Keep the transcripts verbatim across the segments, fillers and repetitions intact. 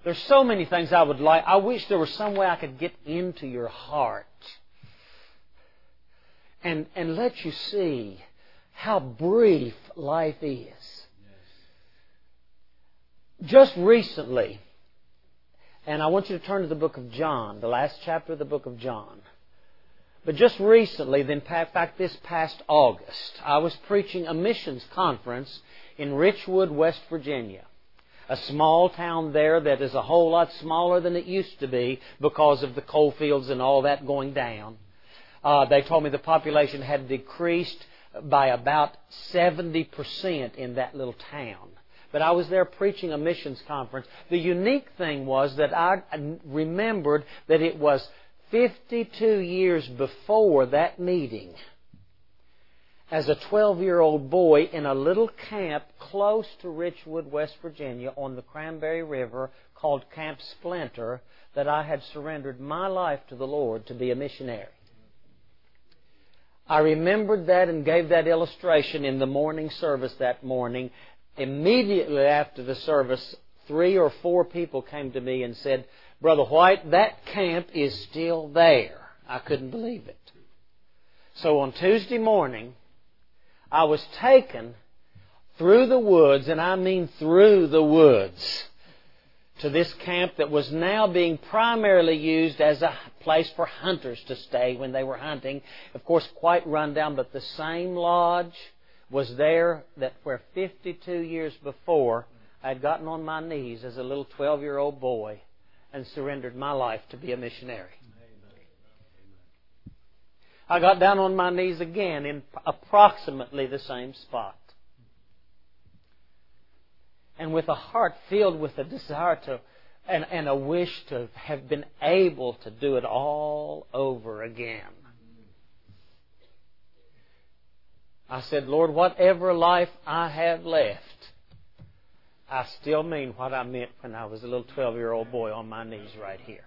There's so many things I would like. I wish there was some way I could get into your heart and, and let you see how brief life is. Just recently, and I want you to turn to the book of John, the last chapter of the book of John. But just recently, in fact, this past August, I was preaching a missions conference in Richwood, West Virginia. A small town there that is a whole lot smaller than it used to be because of the coal fields and all that going down. Uh, they told me the population had decreased by about seventy percent in that little town. But I was there preaching a missions conference. The unique thing was that I remembered that it was fifty-two years before that meeting, as a twelve-year-old boy in a little camp close to Richwood, West Virginia, on the Cranberry River called Camp Splinter, that I had surrendered my life to the Lord to be a missionary. I remembered that and gave that illustration in the morning service that morning. Immediately after the service, three or four people came to me and said, "Brother White, that camp is still there." I couldn't believe it. So on Tuesday morning, I was taken through the woods, and I mean through the woods, to this camp that was now being primarily used as a place for hunters to stay when they were hunting. Of course, quite run down, but the same lodge was there that where fifty-two years before I had gotten on my knees as a little twelve-year-old boy and surrendered my life to be a missionary. I got down on my knees again in approximately the same spot. And with a heart filled with a desire to, and, and a wish to have been able to do it all over again. I said, "Lord, whatever life I have left, I still mean what I meant when I was a little twelve-year-old boy on my knees right here."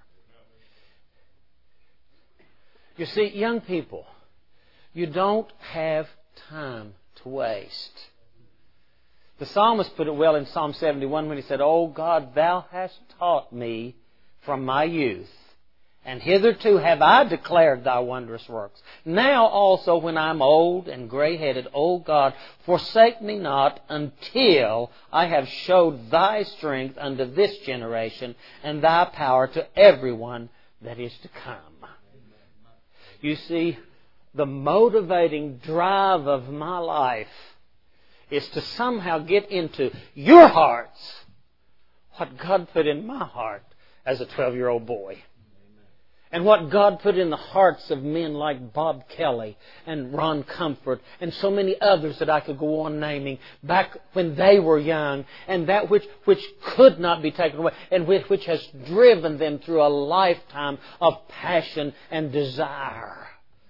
You see, young people, you don't have time to waste. The psalmist put it well in Psalm seventy-one when he said, "O God, Thou hast taught me from my youth, and hitherto have I declared Thy wondrous works. Now also when I am old and gray-headed, O God, forsake me not until I have showed Thy strength unto this generation, and Thy power to everyone that is to come." You see, the motivating drive of my life is to somehow get into your hearts what God put in my heart as a twelve-year-old boy. And what God put in the hearts of men like Bob Kelly and Ron Comfort and so many others that I could go on naming back when they were young, and that which, which could not be taken away, and which, which has driven them through a lifetime of passion and desire.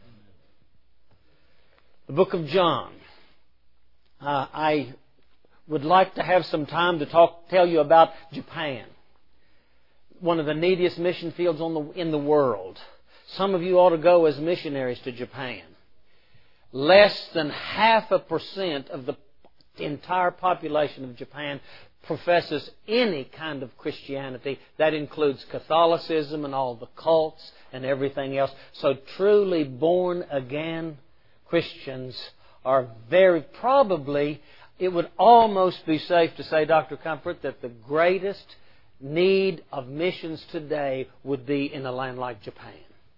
The book of John. Uh, I would like to have some time to talk, tell you about Japan. One of the neediest mission fields on the, in the world. Some of you ought to go as missionaries to Japan. Less than half a percent of the entire population of Japan professes any kind of Christianity. That includes Catholicism and all the cults and everything else. So truly born again Christians are very probably, it would almost be safe to say, Doctor Comfort, that the greatest need of missions today would be in a land like Japan.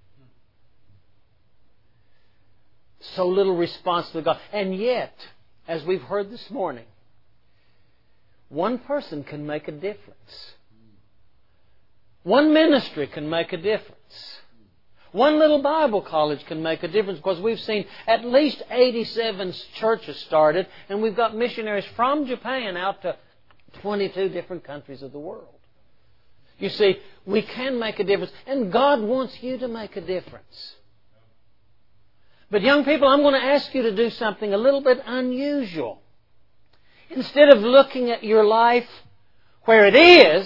So little response to God. And yet, as we've heard this morning, one person can make a difference. One ministry can make a difference. One little Bible college can make a difference, because we've seen at least eighty-seven churches started, and we've got missionaries from Japan out to twenty-two different countries of the world. You see, we can make a difference, and God wants you to make a difference. But young people, I'm going to ask you to do something a little bit unusual. Instead of looking at your life where it is,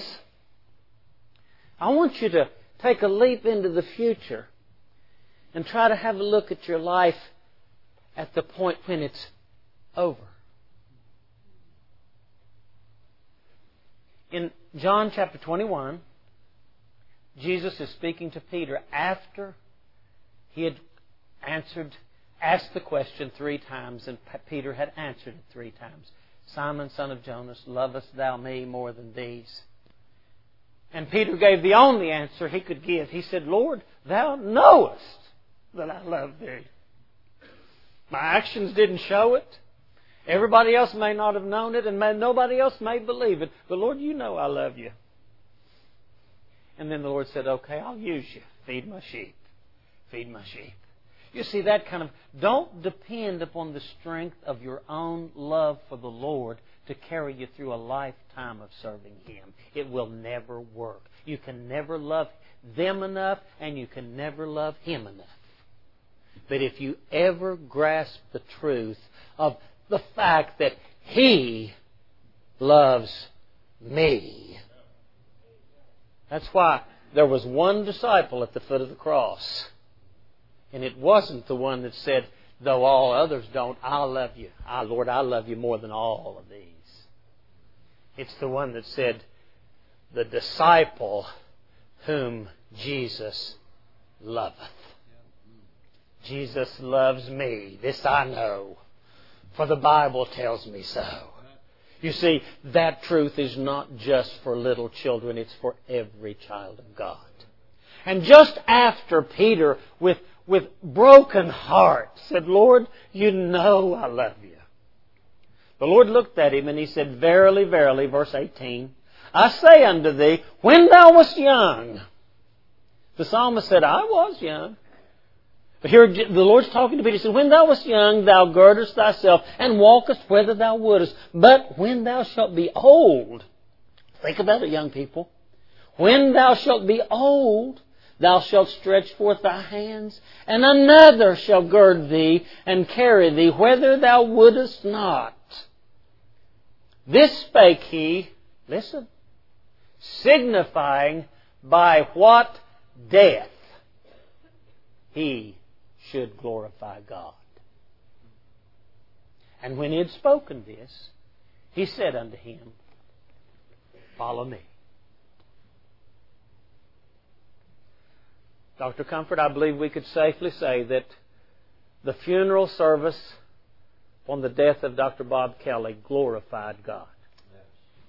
I want you to take a leap into the future and try to have a look at your life at the point when it's over. In John chapter twenty-one, Jesus is speaking to Peter after he had answered, asked the question three times, and Peter had answered it three times. Simon, son of Jonas, lovest thou me more than these? And Peter gave the only answer he could give. He said, Lord, thou knowest that I love thee. My actions didn't show it. Everybody else may not have known it, and may, nobody else may believe it. But Lord, you know I love you. And then the Lord said, okay, I'll use you. Feed my sheep. Feed my sheep. You see, that kind of, don't depend upon the strength of your own love for the Lord to carry you through a lifetime of serving Him. It will never work. You can never love them enough, and you can never love Him enough. But if you ever grasp the truth of the fact that He loves me. That's why there was one disciple at the foot of the cross. And it wasn't the one that said, though all others don't, I'll love you. I, Lord, I love you more than all of these. It's the one that said, the disciple whom Jesus loveth. Jesus loves me. This I know, for the Bible tells me so. You see, that truth is not just for little children. It's for every child of God. And just after Peter, with, with broken heart, said, Lord, you know I love you. The Lord looked at him and He said, verily, verily, verse eighteen, I say unto thee, when thou wast young. The psalmist said, I was young. But here the Lord's talking to Peter. He said, when thou wast young, thou girdest thyself and walkest whither thou wouldest. But when thou shalt be old, think about it, young people. When thou shalt be old, thou shalt stretch forth thy hands, and another shall gird thee and carry thee whither thou wouldest not. This spake he, listen, signifying by what death he should glorify God. And when he had spoken this, he said unto him, follow me. Doctor Comfort, I believe we could safely say that the funeral service on the death of Doctor Bob Kelly glorified God. Yes.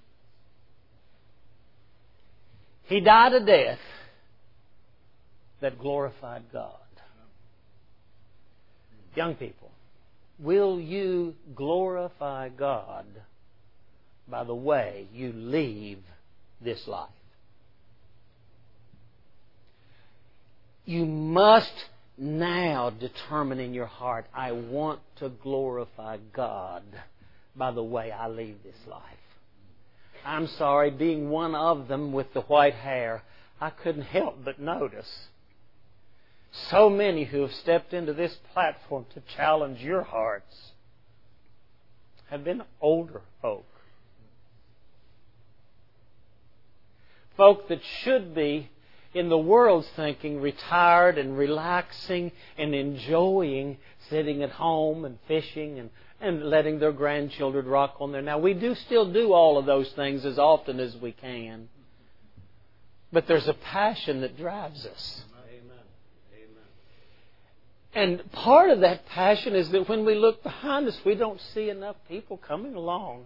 He died a death that glorified God. Young people, will you glorify God by the way you leave this life? You must now determine in your heart, I want to glorify God by the way I leave this life. I'm sorry, being one of them with the white hair, I couldn't help but notice so many who have stepped into this platform to challenge your hearts have been older folk. Folk that should be, in the world's thinking, retired and relaxing and enjoying sitting at home and fishing and, and letting their grandchildren rock on there. Now, we do still do all of those things as often as we can. But there's a passion that drives us. And part of that passion is that when we look behind us, we don't see enough people coming along.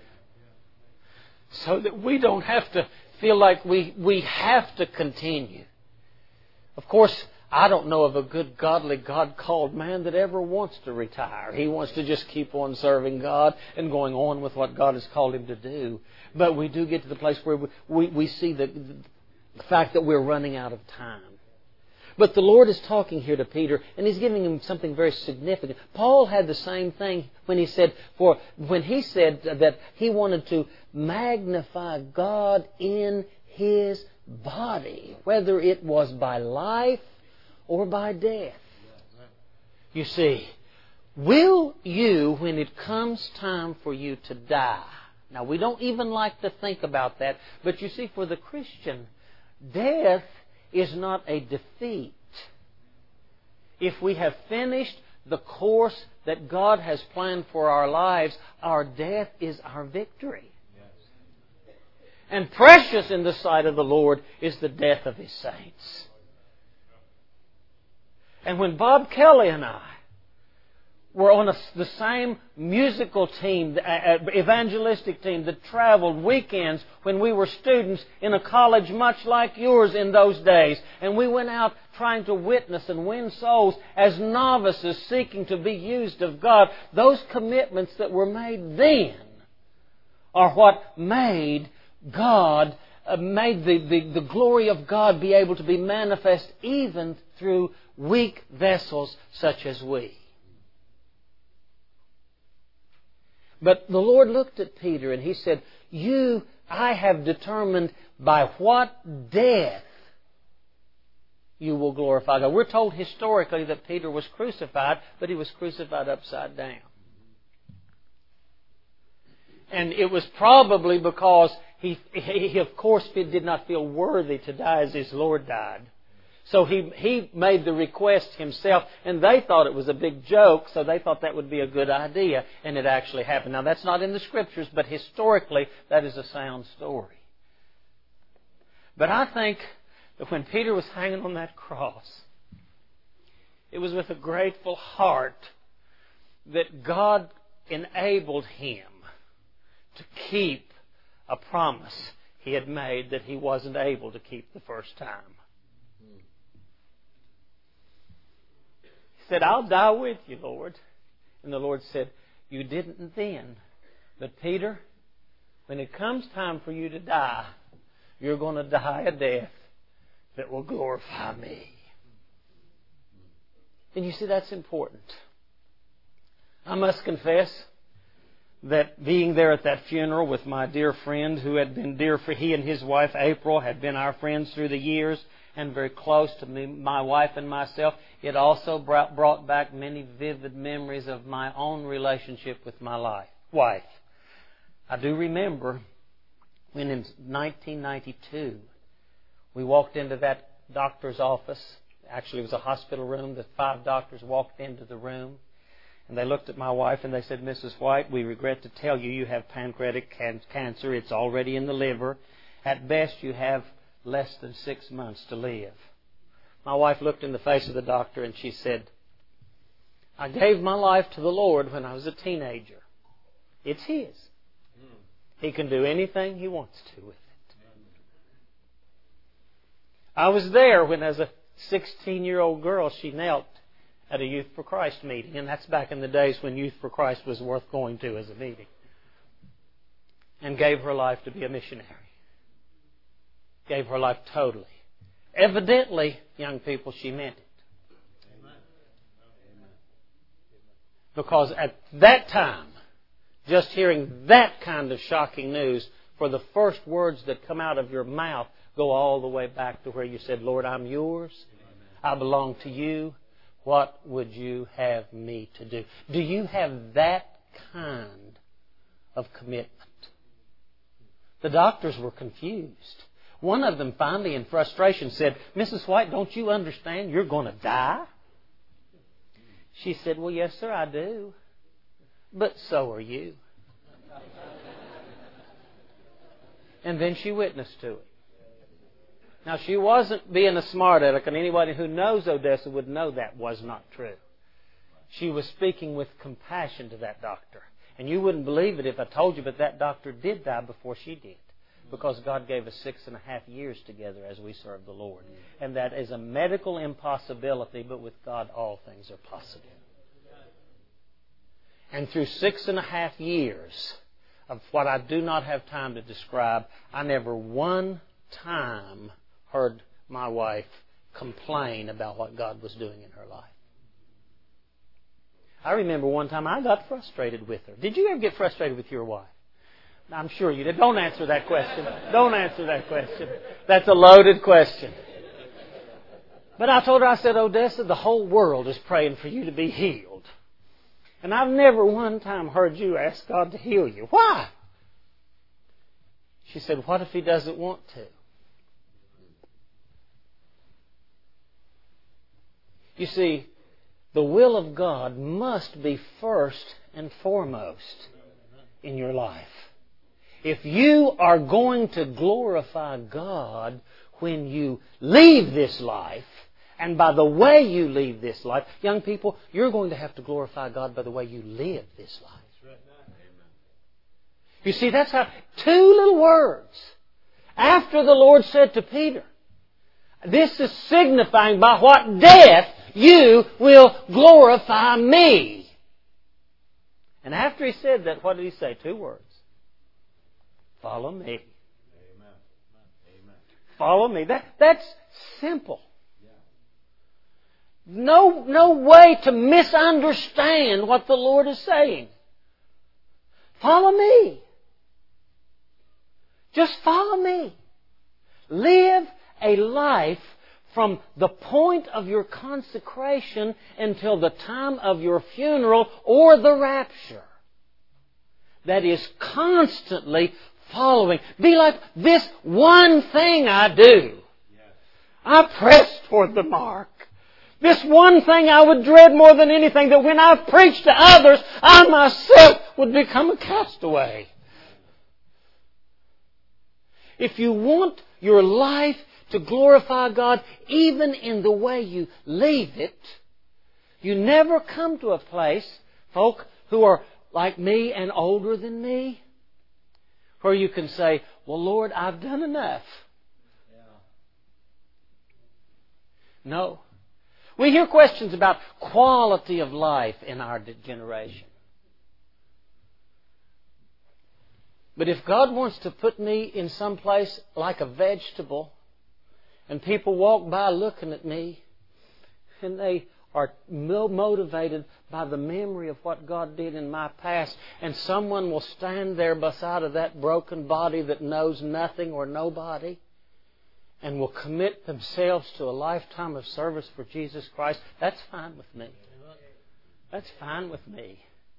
So that we don't have to feel like we, we have to continue. Of course, I don't know of a good, godly, God-called man that ever wants to retire. He wants to just keep on serving God and going on with what God has called him to do. But we do get to the place where we, we, we see the, the fact that we're running out of time. But the Lord is talking here to Peter, and He's giving him something very significant. Paul had the same thing when he said, for when he said that he wanted to magnify God in his body, whether it was by life or by death. You see, will you, when it comes time for you to die? Now, we don't even like to think about that, but you see, for the Christian, death is not a defeat. If we have finished the course that God has planned for our lives, our death is our victory. Yes. And precious in the sight of the Lord is the death of His saints. And when Bob Kelly and I were on a, the same musical team, uh, evangelistic team that traveled weekends when we were students in a college much like yours in those days. And we went out trying to witness and win souls as novices seeking to be used of God. Those commitments that were made then are what made God, uh, made the, the, the glory of God be able to be manifest even through weak vessels such as we. But the Lord looked at Peter and He said, You, I have determined by what death you will glorify God. We're told historically that Peter was crucified, but he was crucified upside down. And it was probably because he, he of course, did not feel worthy to die as his Lord died. So he, he made the request himself, and they thought it was a big joke, so they thought that would be a good idea, and it actually happened. Now, that's not in the Scriptures, but historically, that is a sound story. But I think that when Peter was hanging on that cross, it was with a grateful heart that God enabled him to keep a promise he had made that he wasn't able to keep the first time. He said, I'll die with you, Lord. And the Lord said, You didn't then. But Peter, when it comes time for you to die, you're going to die a death that will glorify me. And you see, that's important. I must confess that being there at that funeral with my dear friend who had been dear for he and his wife April had been our friends through the years and very close to me, my wife and myself, it also brought, brought back many vivid memories of my own relationship with my life, wife. I do remember when in nineteen ninety-two we walked into that doctor's office. Actually, it was a hospital room. The five doctors walked into the room. And they looked at my wife and they said, Missus White, we regret to tell you you have pancreatic can- cancer. It's already in the liver. At best, you have less than six months to live. My wife looked in the face of the doctor and she said, I gave my life to the Lord when I was a teenager. It's His. He can do anything He wants to with it. I was there when, as a sixteen-year-old girl, she knelt at a Youth for Christ meeting. And that's back in the days when Youth for Christ was worth going to as a meeting. And gave her life to be a missionary. Gave her life totally. Evidently, young people, she meant it. Because at that time, just hearing that kind of shocking news, for the first words that come out of your mouth go all the way back to where you said, Lord, I'm yours. I belong to you. What would you have me to do? Do you have that kind of commitment? The doctors were confused. One of them finally, in frustration, said, Missus White, don't you understand you're going to die? She said, well, yes, sir, I do. But so are you. And then she witnessed to it. Now, she wasn't being a smart aleck, and anybody who knows Odessa would know that was not true. She was speaking with compassion to that doctor. And you wouldn't believe it if I told you, but that doctor did die before she did. Because God gave us six and a half years together as we served the Lord. And that is a medical impossibility, but with God all things are possible. And through six and a half years of what I do not have time to describe, I never one time heard my wife complain about what God was doing in her life. I remember one time I got frustrated with her. Did you ever get frustrated with your wife? I'm sure you did. Don't answer that question. Don't answer that question. That's a loaded question. But I told her, I said, Odessa, the whole world is praying for you to be healed. And I've never one time heard you ask God to heal you. Why? She said, what if He doesn't want to? You see, the will of God must be first and foremost in your life. If you are going to glorify God when you leave this life, and by the way you leave this life, young people, you're going to have to glorify God by the way you live this life. You see, that's how, two little words. After the Lord said to Peter, this is signifying by what death you will glorify me. And after He said that, what did He say? Two words. Follow me. Amen. Amen. Follow me. That, that's simple. No, no way to misunderstand what the Lord is saying. Follow me. Just follow me. Live a life from the point of your consecration until the time of your funeral or the rapture. That is constantly following. Be like, this one thing I do. I press toward the mark. This one thing I would dread more than anything, that when I preach to others, I myself would become a castaway. If you want your life to glorify God, even in the way you leave it, you never come to a place, folk who are like me and older than me, where you can say, well, Lord, I've done enough. No. We hear questions about quality of life in our generation. But if God wants to put me in some place like a vegetable, and people walk by looking at me, and they are motivated by the memory of what God did in my past, and someone will stand there beside of that broken body that knows nothing or nobody, and will commit themselves to a lifetime of service for Jesus Christ, that's fine with me. That's fine with me.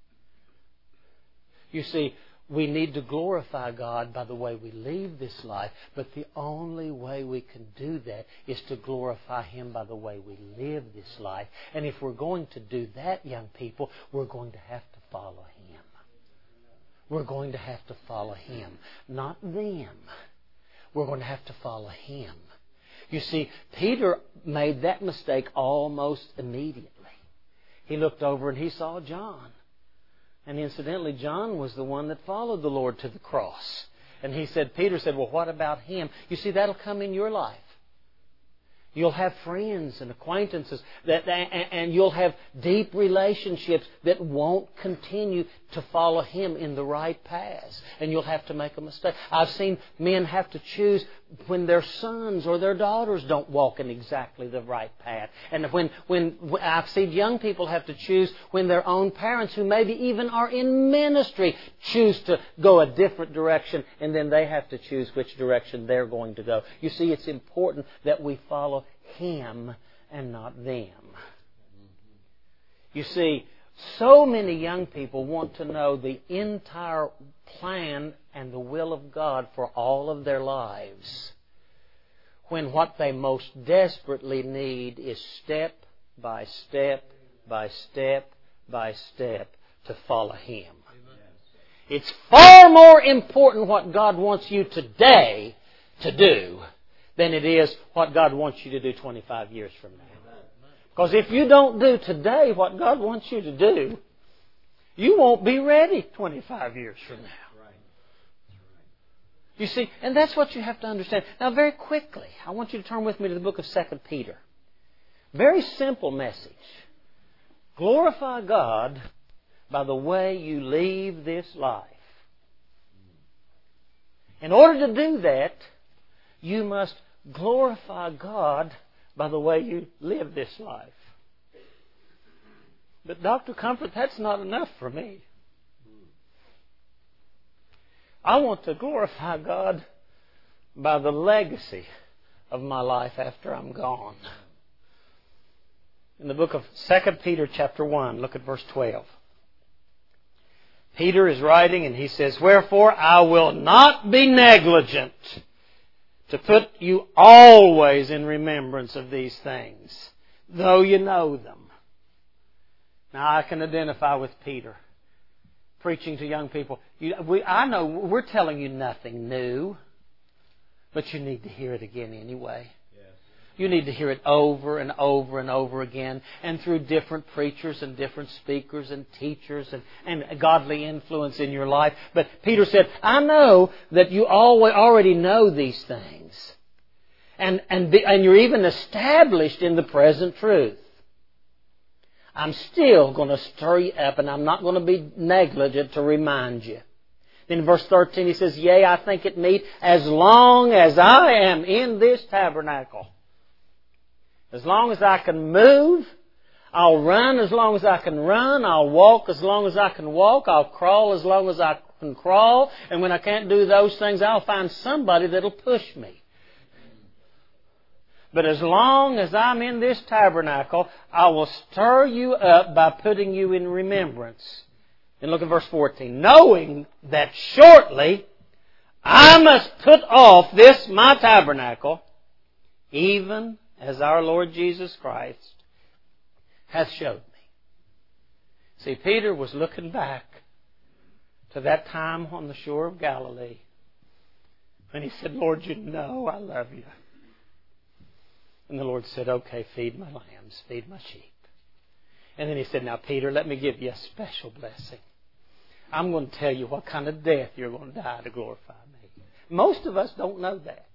You see, we need to glorify God by the way we leave this life, but the only way we can do that is to glorify Him by the way we live this life. And if we're going to do that, young people, we're going to have to follow Him. We're going to have to follow Him, not them. We're going to have to follow Him. You see, Peter made that mistake almost immediately. He looked over and he saw John. And incidentally, John was the one that followed the Lord to the cross. And he said, Peter said, well, what about him? You see, that'll come in your life. You'll have friends and acquaintances that, and you'll have deep relationships that won't continue to follow Him in the right paths. And you'll have to make a mistake. I've seen men have to choose when their sons or their daughters don't walk in exactly the right path. And when, when I've seen young people have to choose when their own parents, who maybe even are in ministry, choose to go a different direction, and then they have to choose which direction they're going to go. You see, it's important that we follow Him and not them. You see, so many young people want to know the entire plan and the will of God for all of their lives, when what they most desperately need is step by step by step by step to follow Him. It's far more important what God wants you today to do than it is what God wants you to do twenty-five years from now. Because if you don't do today what God wants you to do, you won't be ready twenty-five years from now. You see, and that's what you have to understand. Now, very quickly, I want you to turn with me to the book of Second Peter. Very simple message. Glorify God by the way you leave this life. In order to do that, you must glorify God by the way you live this life. But Doctor Comfort, that's not enough for me. I want to glorify God by the legacy of my life after I'm gone. In the book of Second Peter chapter one, look at verse twelve. Peter is writing and he says, "Wherefore I will not be negligent to put you always in remembrance of these things, though you know them." Now I can identify with Peter. preaching to young people. You, we, I know we're telling you nothing new, but you need to hear it again anyway. You need to hear it over and over and over again, and through different preachers and different speakers and teachers and, and godly influence in your life. But Peter said, I know that you already know these things. And, and, be, and you're even established in the present truth. I'm still going to stir you up, and I'm not going to be negligent to remind you. Then in verse thirteen he says, Yea, I think it meet, as long as I am in this tabernacle. As long as I can move, I'll run as long as I can run. I'll walk as long as I can walk. I'll crawl as long as I can crawl. And when I can't do those things, I'll find somebody that'll push me. But as long as I'm in this tabernacle, I will stir you up by putting you in remembrance. Then look at verse fourteen. Knowing that shortly I must put off this my tabernacle, even as our Lord Jesus Christ hath showed me. See, Peter was looking back to that time on the shore of Galilee when he said, Lord, you know I love you. And the Lord said, okay, feed my lambs, feed my sheep. And then he said, now, Peter, let me give you a special blessing. I'm going to tell you what kind of death you're going to die to glorify me. Most of us don't know that.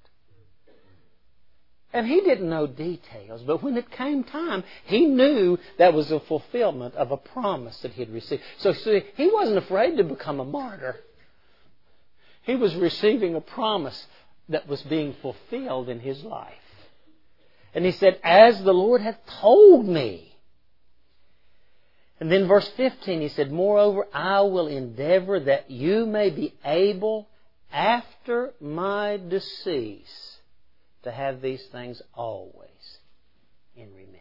And he didn't know details, but when it came time, he knew that was a fulfillment of a promise that he had received. So see, he wasn't afraid to become a martyr. He was receiving a promise that was being fulfilled in his life. And he said, as the Lord hath told me. And then verse fifteen, he said, moreover, I will endeavor that you may be able after my decease to have these things always in remembrance.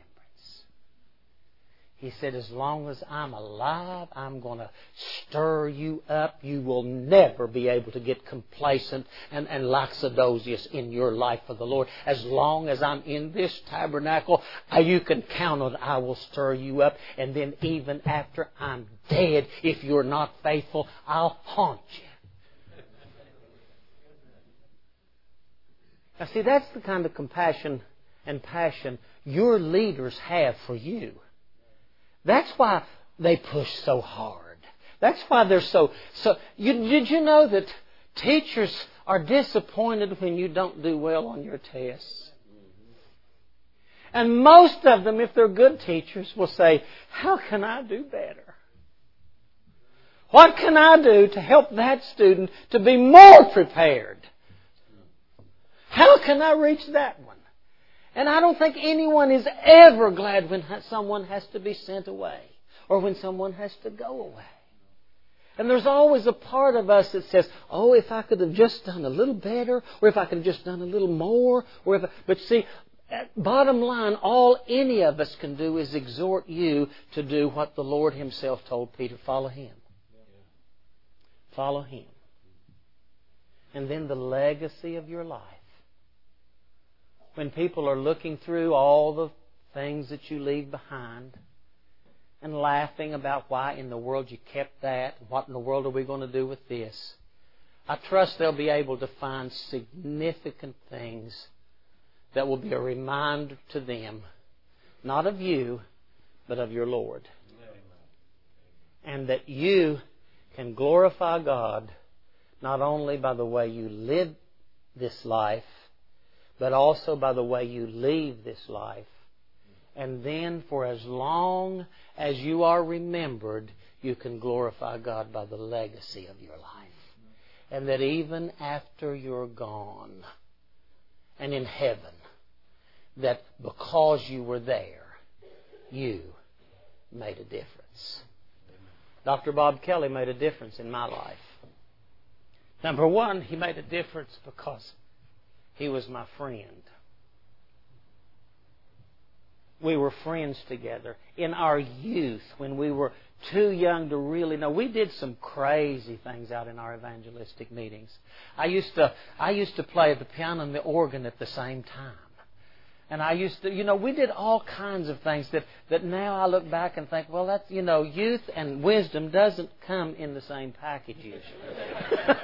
He said, as long as I'm alive, I'm going to stir you up. You will never be able to get complacent and, and lackadaisical in your life for the Lord. As long as I'm in this tabernacle, you can count on I will stir you up. And then even after I'm dead, if you're not faithful, I'll haunt you. Now see, that's the kind of compassion and passion your leaders have for you. That's why they push so hard. That's why they're so... so. You, did you know that teachers are disappointed when you don't do well on your tests? And most of them, if they're good teachers, will say, how can I do better? What can I do to help that student to be more prepared? How can I reach that one? And I don't think anyone is ever glad when someone has to be sent away or when someone has to go away. And there's always a part of us that says, oh, if I could have just done a little better, or if I could have just done a little more. Or if I... But see, bottom line, all any of us can do is exhort you to do what the Lord Himself told Peter. Follow Him. Follow Him. And then the legacy of your life. When people are looking through all the things that you leave behind and laughing about why in the world you kept that, what in the world are we going to do with this, I trust they'll be able to find significant things that will be a reminder to them, not of you, but of your Lord. And that you can glorify God not only by the way you live this life, but also by the way you leave this life. And then for as long as you are remembered, you can glorify God by the legacy of your life. And that even after you're gone and in heaven, that because you were there, you made a difference. Doctor Bob Kelly made a difference in my life. Number one, he made a difference because he was my friend. We were friends together. In our youth, when we were too young to really know, we did some crazy things out in our evangelistic meetings. I used to, I used to play the piano and the organ at the same time. And I used to, you know, we did all kinds of things that, that now I look back and think, well, that's, you know, youth and wisdom doesn't come in the same package usually.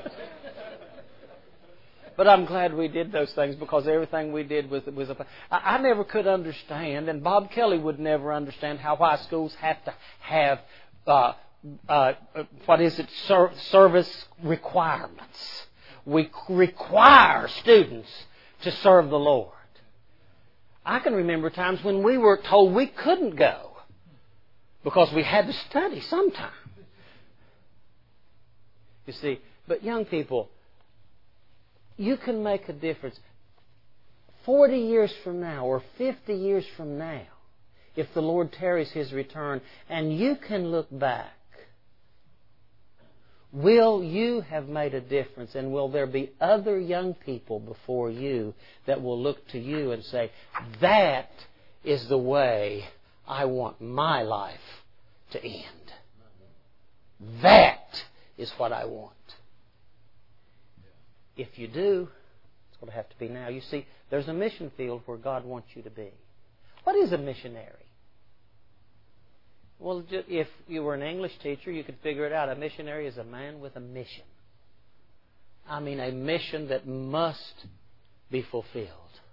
But I'm glad we did those things because everything we did was was a. I, I never could understand, and Bob Kelly would never understand how why schools have to have uh, uh, what is it ser- service requirements. We require students to serve the Lord. I can remember times when we were told we couldn't go because we had to study sometime. You see, but young people, you can make a difference. Forty years from now or fifty years from now, if the Lord tarries His return, and you can look back, will you have made a difference? And will there be other young people before you that will look to you and say, that is the way I want my life to end. That is what I want. If you do, it's going to have to be now. You see, there's a mission field where God wants you to be. What is a missionary? Well, if you were an English teacher, you could figure it out. A missionary is a man with a mission. I mean, a mission that must be fulfilled.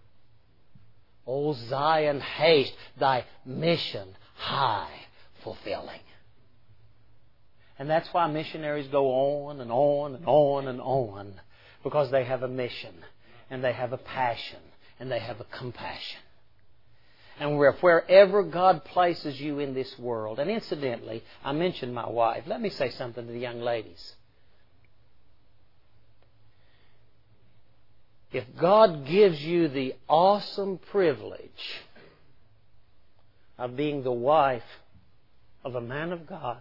O Zion, haste, thy mission high fulfilling. And that's why missionaries go on and on and on and on. Because they have a mission, and they have a passion, and they have a compassion. And wherever God places you in this world, and incidentally, I mentioned my wife. Let me say something to the young ladies. If God gives you the awesome privilege of being the wife of a man of God,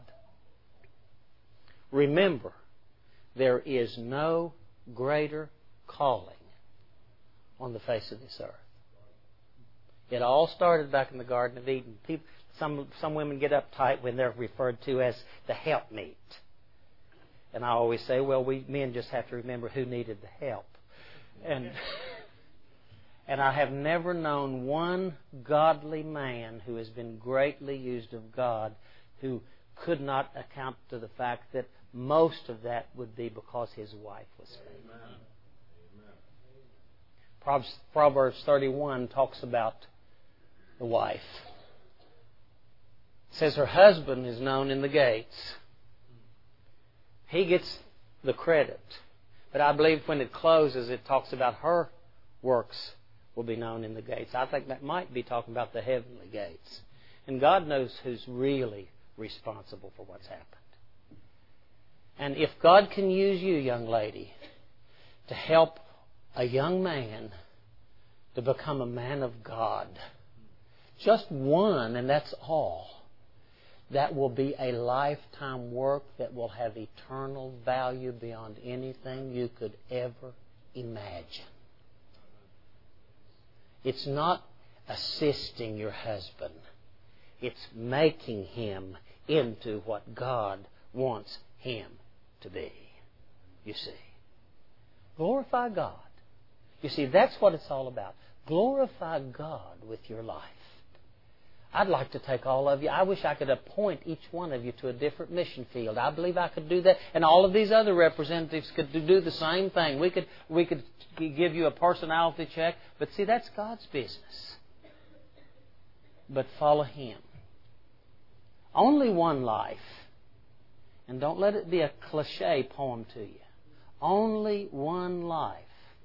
remember, there is no greater calling on the face of this earth. It all started back in the Garden of Eden. People, some some women get uptight when they're referred to as the helpmeet. And I always say, well, we men just have to remember who needed the help. And and I have never known one godly man who has been greatly used of God who could not account to the fact that most of that would be because his wife was faithful. Amen. Proverbs thirty-one talks about the wife. It says her husband is known in the gates. He gets the credit. But I believe when it closes, it talks about her works will be known in the gates. I think that might be talking about the heavenly gates. And God knows who's really responsible for what's happened. And if God can use you, young lady, to help a young man to become a man of God, just one, and that's all, that will be a lifetime work that will have eternal value beyond anything you could ever imagine. It's not assisting your husband. It's making him into what God wants him to be. You see. Glorify God. You see, that's what it's all about. Glorify God with your life. I'd like to take all of you. I wish I could appoint each one of you to a different mission field. I believe I could do that. And all of these other representatives could do the same thing. We could, we could give you a personality check. But see, that's God's business. But follow Him. Only one life. And don't let it be a cliche poem to you. Only one life.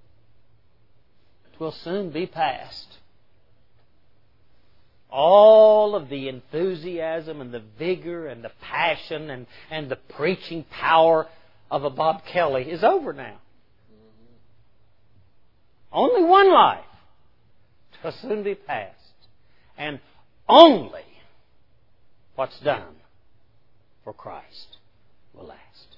It will soon be past. All of the enthusiasm and the vigor and the passion and, and the preaching power of a Bob Kelly is over now. Only one life. It will soon be past. And only what's done for Christ will last.